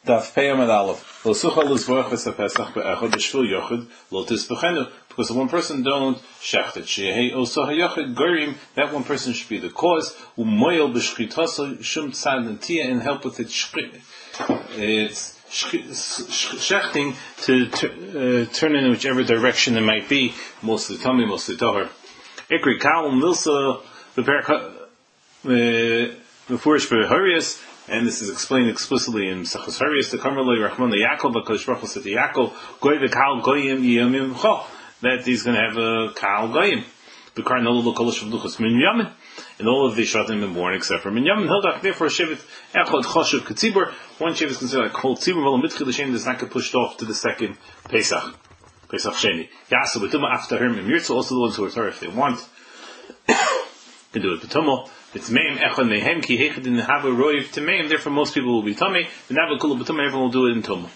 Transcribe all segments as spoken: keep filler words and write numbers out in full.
Daf Pei Amud Aleph. Lo sucha l'zvorach v'sapesach be'echad b'shvil yochid lo tisbechenu. Because if one person don't shecht it, shehei oso hayochid gorim, that one person should be the cause. Umoyel b'shchitasa shum tzad netiya, and help with its its shechting to uh, turn in whichever direction it might be, mostly tummy, mostly toher. Ikri kal milsa the the Mefurish b'Harius. And this is explained explicitly in Sachos Harius, the Karmeloi Rachman the Yaakov, because Baruch Hu said to Yaakov, Goy v'kal goyim yiyamim cho, that he's going to have a kal goyim. B'kar nolo l'kolosh v'luchos min yamin. And all of the Shvatim have been born except for min yamin. Hildach, therefore, Shevet echod choshev k'tzibur. One Shevet is considered like whole tzibur, v'lo mitchil l'shem does not get pushed off to the second Pesach. Pesach Sheni. Yasu b'tumah after him, and Mirtzu, also the ones who are Torah if they want. Can do it b'tumah. It's meim echad mehem ki hechad in have a roiv to meim. Therefore, most people will be tummy. The nava kula b'tumah, everyone will do it in tumah.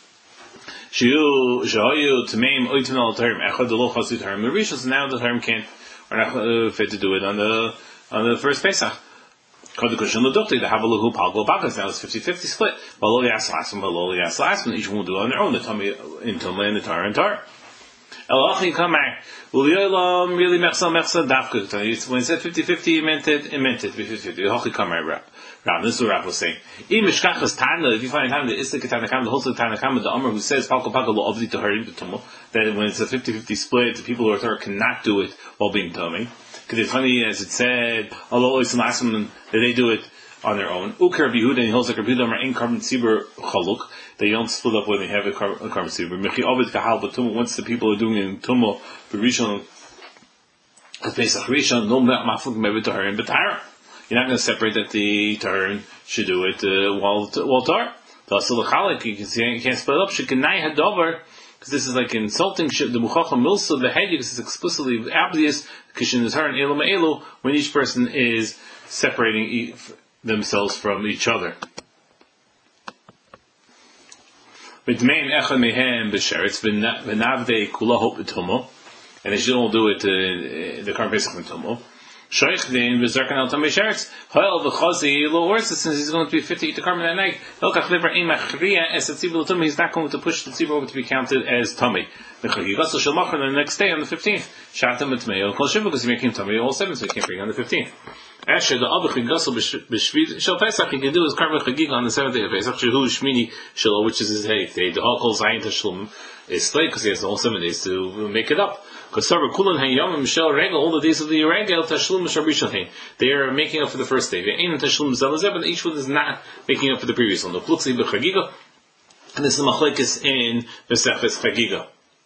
Shiu shahayu to meim oitin al term echad the lo chasu term merishos. Now the term can't are not uh, fit to do it on the on the first Pesach. Kod kushin l'dukti the have a lahu palgo bakas. Now it's fifty-fifty split. V'lo yas lasman v'lo yas lasman. Each one will do it on their own. The tummy in tumah and the tar and tar. Elachi kamar uliyolam really mechsa mechsa dafka. When he said fifty-fifty, he meant it. He meant it. fifty-fifty. Elachi kamar rap. Rap. This is what Rap was saying. Im mishkachas tana. If you find time the istik tanakam, the whole tanakam, the Amr who says palko palko lo avdi toharim b'tumah, that when it's a fifty-fifty split, the people who are Torah cannot do it while being tummy. Because it's funny as it said, although it's that they do it on their own. Ukar Yehuda and he holds like Rabbi Yehuda are in carbon tzibur chaluk. They don't split up when they have a carbon tzibur. Mechi ovid kahal b'tumah. Once the people are doing it in tumah, b'rishon, Pesach rishon, no mafuk mevi taharim b'tara. You're not going to separate that the taharim should do it uh, while while tar. T'asel l'chalik, you can see you can't split it up. Shekinai hadavar, because this is like insulting. The muchacham milsa the head, because it's explicitly obvious. Kishin the tar and elu ma'elu, when each person is separating themselves from each other. And they should all do it uh, the current Pesach Tumah. Shoich then v'zarkan al tamei sheretz. Hoil v'chazi lo worse since he's going to be fifty to carbon that night. Elkach liver ein machriya as a tzibur tumah. He's not going to push the tzibur over to be counted as tummy. The chagigas shel machar the next day on the fifteenth. Shatam b'tmei kol shiva because he's making tummy all seven, so he can't bring on the fifteenth. Asher the other chagigas b'shvid shel Pesach he can do his carbon chagig on the seventh day of Pesach. Shehu shmini shelo, which is his eighth day. The whole kol zayin tashlum is late because he has the whole seven days to make it up. Because all the days of the regel tashlum. They are making up for the first day. But each one is not making up for the previous one. And this is machlekes in Mesechus Chagiga.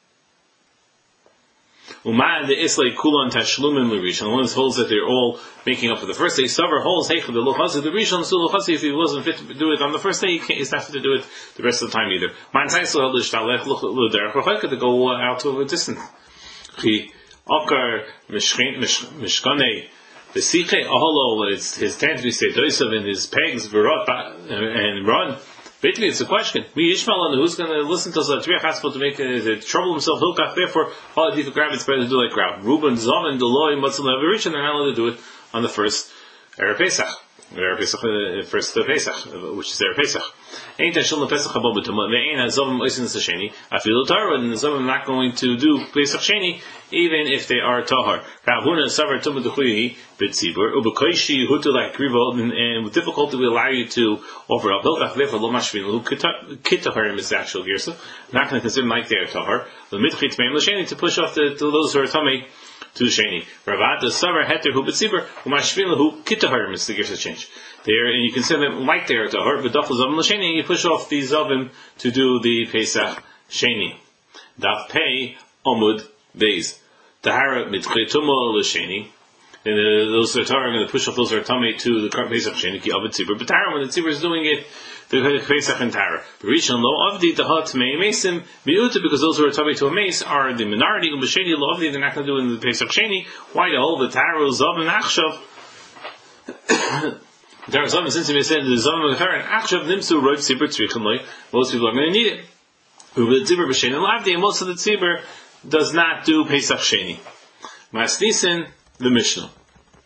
Uma the islay kulan tashlumim l'rishon. One holds that they're all making up for the first day. Savar holds heichad the luchasi the rishon. So luchasi, if he wasn't fit to do it on the first day, he can't, he's not fit to do it the rest of the time either. Man tzayis lo held l'shtalech l'derech l'chayka to go out to a distance. He Akar Mishkane the Sikhe Aholo, it's his tent we say Doisav and his pegs Virot and run. Basically it's a question. Me Ishmael who's gonna listen to us to make uh, trouble himself, Hilkach, therefore all the grab it's better to do like grab. Reuben Zaman Deloy Matzal Averish, and they're not allowed to do it on the first Erev Pesach. Erev Pesach uh, first uh, Pesach, uh, which is Erev Pesach. Ain't that Shulna Pesach Habab B'tumah? They ain't Azovim Oisin Sasheni. I feel Tahar, and the Zovim not going to do Pesach Sheni, even if they are Tahar. Ravuna Savar Tumah Duchuyi B'tzibur Ubekoishi Hutu like Krivo, and with difficulty we allow you to offer up. Hilchach Lefa Lo Mashvin Lu Kitaharim is the actual Gersa. Not going to consider like they are Tahar. The Mitchit Meim L'Sheni to push off the, to those who are Tamei to Sheni. Ravat the Savar Heter Hu B'tzibur Umashvin Hu Kitaharim is the Gersa change. There, and you consider them like they are Tahar, but Daf Zavim L'Sheni, and you push off the Zavim to do the Pesach Sheni. Daf Pei Omud Beis. Tahara Mitchei Tumah L'Sheni. And uh, those are Tahara are going to push off those are Tamei to the Pesach Sheni, Ki Avad Tzibur. But Tahara, when the Tzibur is doing it, the Pesach and Tahara. Rishon Lo Avdi Tahat Tamei Mesim Miuta, because those who are Tamei to a mace are the minority. L'Sheni Lo Avdi, they're not going to do it in the Pesach Sheni. Why the whole the Tahara Zavim Achshav? There are some since we said the Zaman of Karen Achshav Nimsu Roiv Tzibur Tzrichem. Most people are going to need it. But the Tzibur B'Sheni Lavdi, and most of the Tzibur does not do Pesach Sheni. Mas Nisan the Mishnah.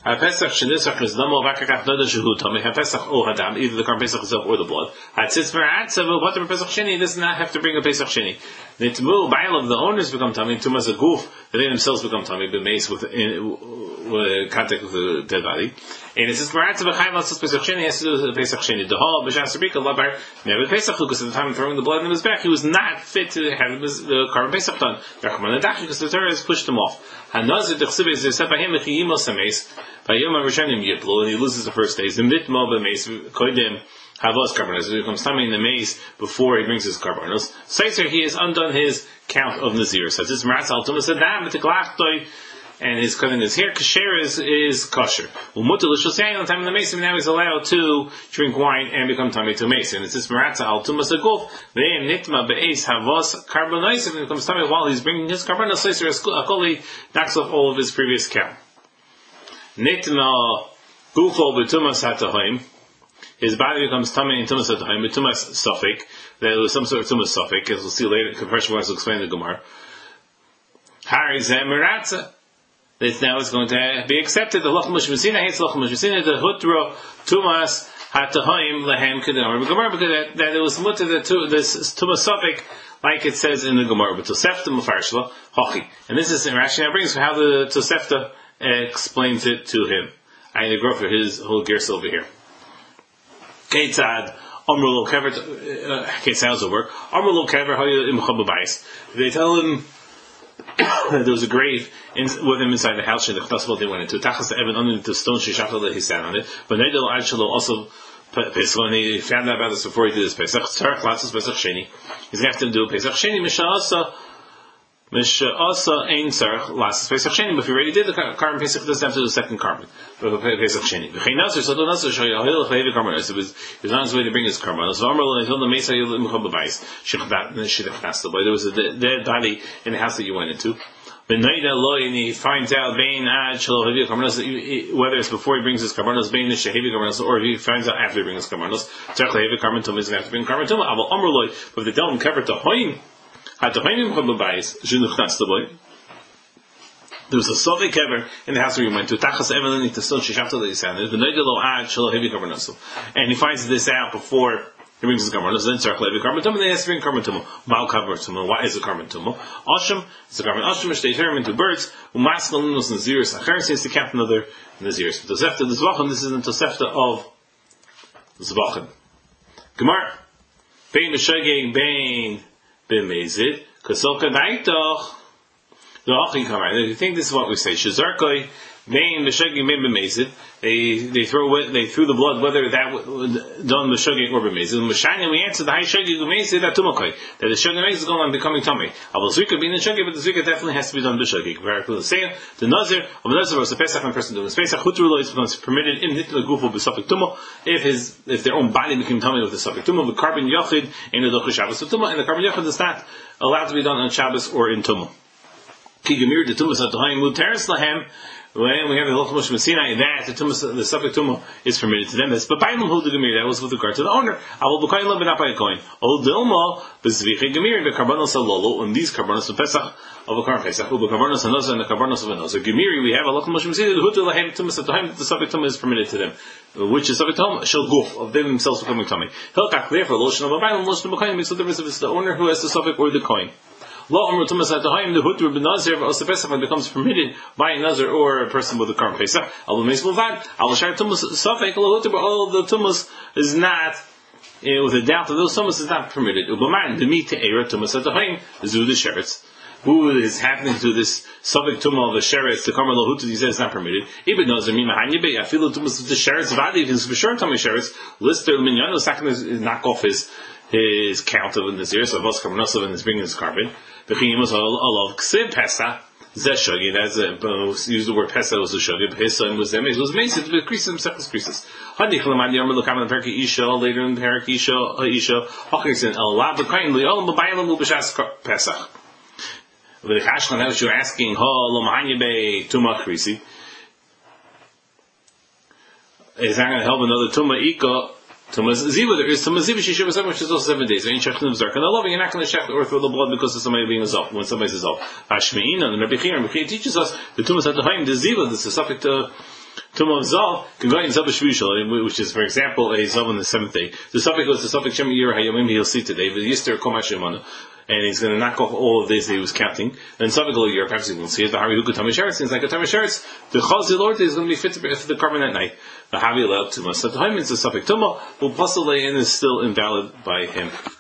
HaPesach shenisach is damo vakakach noda shehu tamei. HaPesach o hadam, either the Karban Pesach itself or the blood. HaTzitz meratzav, whatever Pesach sheni, he does not have to bring a Pesach sheni. Nitmu, ba'il of the owners become tamei, tumas a goof, that they themselves become tamei, b'meis with, with contact with the dead body. And it says meratzav v'chayim l'tzitz Pesach sheni, he has to do the Pesach sheni. Dehal, b'shas rabika, labar, never Pesach, because at the time of throwing the blood in his back, he was not fit to have the Karban Pesach done. Because the Torah has pushed him off. Hanazir dechsiv is said by him that he emos ames. By Yom HaRishonim Yiplu, and he loses the first days. The mitmo b'meis kodim havos karbanos. He becomes tummy in the mace before he brings his karbanos. Seiser, he has undone his count of Nazir. So this Maratz al Tumas Adam v'teglachtoy, and his cutting his hair kasher is is kosher. Umutu l'shosyayin on time in the mace, and now he's allowed to drink wine and become tummy to mace. And it's this Maratz al Tumas Aguf ve'em nitma be'eis havos karbanos, and he becomes tummy while he's bringing his karbanos. Seiser akoli knocks off all of his previous count. Nitna gufo b'tumas hatahoim. His body becomes tummy in tumas hatahoim, b'tumas suffik. There was some sort of tumas suffik, as we'll see later. Compression wise will explain the Gemara. Hari zeh meratza. This now is going to be accepted. The lochem mishmesina hates lochem mishmesina. The hutro tumas hatahoim lehem kedamar. The Gemara because that, that it was mutter the this tumas suffik, like it says in the Gemara. But tosefta mufarshla hochi. And this is Rashi now brings how the tosefta explains it to him. I need to go for his whole gears over here. Ketzad Amr lo kever. Ketzad does it work? Amr lo kever hayu im chababayis. They tell him that there was a grave in, with him inside the house. And that's what they went into. Tachas the Evan underneath the stone shishachal that he sat on it. But Neidel Adshalo also. When he found out about this before he did his Pesach, Tzarech Latzos Pesach Sheni. He's going to have to do a Pesach Sheni. Misha'asa. Misha also ain't Tzarech Latzos Pesach Sheni. But if he already did the Karban Pesach, he doesn't have to do the second Karban Pesach Sheni. V'chein Nazir, so the Nazir Shayah Ha'il Chayev Karbanos. He was on his way to bring his Karbanos. V'amar until the Mesa Yil Imcha B'Bayis. Shechdat Shidach Boy. There was a dead body in the house that you went into. And he finds out whether it's before he brings his karbanos, or he finds out after he brings his karbanos. He's going to have to bring karban tumah. But if they tell him cover to hoim, there was a Sovic kever in the house where he went to. Tachas Evelyn to still shishafta that he sounded. And he finds this out before he brings his karbanos. Then tzarech levi karban tumah. Then he has to bring karban tumah. Mal karban tumah. Why is it karban tumah? Asham. It's a karban asham. They turn him into birds. Umas nalinos naziris. Acher seems to count another naziris. But Tosefta the Zvachim. This is the Tosefta of Zvachim. Gemara. Bein b'shageg bein b'mezid. Kasolka daitoch. The Achim come right. I think this is what we say. Shazarkoi vein b'shageg bein b'mezid. They they throw away, they threw the blood whether that was done b'shageg or b'mezid. Mashani we answer the high shageg b'mezid that tumakoi that the shageg is going on becoming tummy. Abel zrika being in shageg, but the zrika definitely has to be done b'shageg. Very say the nazir of the nazir was the pesach and person doing the pesach. Chutru is becomes permitted in nitla gufo b'safik tumah if his if their own body became tummy with the safik tumah. The carbon yachid in the dochah Shabbos tumah, and the carbon yachid is not allowed to be done on Shabbos or in tumah. Ki gemir the tumah at the high mutaris lahem. When we have the Hilchot Moshe Sinai, that the tumas, the subject tumah is permitted to them. That's but by them who the gemir. That was with regard to the owner. I will be coin, but not by a coin. Old dilma bezviche gemir the karbanos alolo and these karbanos of Pesach of a karban Pesach. Ube karbanos anoza and the karbanos of anoza. Gemiri we have a Hilchot Moshe Sinai. The hutu lahem tumas at the time the subject tumah is permitted to them, which is subject tumah shel guf of them themselves becoming tummy. Hilchak therefore lotion of a bayim lotion of a coin makes the difference if it's the owner who has the subject or the coin. Law Amr Tumas at the Haim, the Hutur bin Nazir, also Pesach becomes permitted by a Nazir or a person with a Karban Pesach. Al Meis Mulvad, Al Shar Tumas Safek, Al Hutur, but all the Tumas is not, uh, with a doubt that those Tumas is not permitted. Ubaman, the meat to Eira Tumas at the Haim, Zu the Sheretz. Who is happening to this Safek Tumah of the Sheretz, the Karban Lahutu, he says it's not permitted. Ibn Nazir, Mima Hanyabe, I feel the Tumas of the Sheretz, Vadi, if it's for sure Tumah Sheretz, Lister, Minyan, the second is knock off his, his count of the Nazir, so Vos Karban and is bringing his carbon. The Chiyimus Olav Ksiv Pesach Zeshagi. That's a use the word Pesach was a shagi. But his son was them. It was amazing. The creases himself as creases. Hadi Chalamadi Amr Lokam in Perki Isha later in Perki Isha Isha Hawkinson El Lab the kindly Olam Babaylam Ubashas Pesach. With the Kashlan that was you asking Ha Lomahanya Bay Tuma Krisi. Is that going to help another Tuma Ika? Tumas Ziva, there is Tumas Ziva, she should have which is also seven days. Ain't Shechtin of Zark. And I love it, you're not going to check or throw the blood because of somebody being a Zop, when somebody's a Zop. Hashmein, and Rabbi Chir, Rabbi Chir teaches us the Tumas at the Haim, the Ziva, this is subject to, Tumah of Zal can go in Zav Shvishal, which is, for example, a Zav on the seventh day. The suffix goes to suffix Shem Yir Hayomim he'll see today, but Yister Komashimana. And he's going to knock off all of this that he was counting. And suffix of year, perhaps you will see it. The Hari Huku Tamisharetz, it's like a Tamisharetz. The Chazil Lord is going to be fit for the carbon that night. The Havi allowed Tumah. So the time it's a suffix Tumah, but Pasalei is still invalid by him.